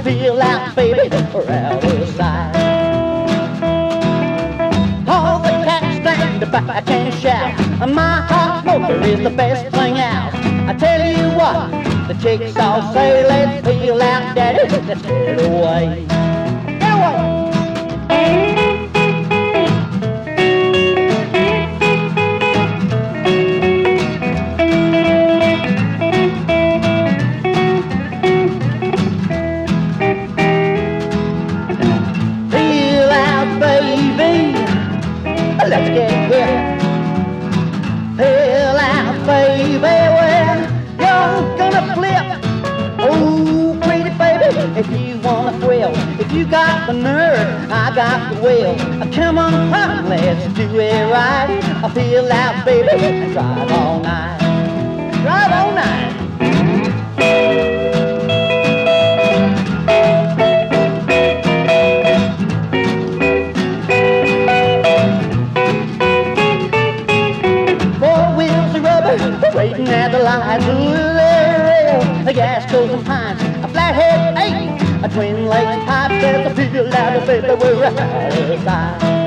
feel out, baby, or out of sight. All the cats stand back and shout, my hot motor is the best thing out. I tell you what, the chicks all say, let's feel out, daddy, let's get away. Get away! Let's get here. Fill out, baby, where you're gonna flip. Oh, pretty baby, if you wanna thrill. If you got the nerve, I got the will. Come on, come, let's do it right. I feel out, baby, and drive all night. Drive all night. Waiting at the lights, the gas goes and pines, a flathead 8, a twin lakes pipe, there's a feel out of baby, we're right outside.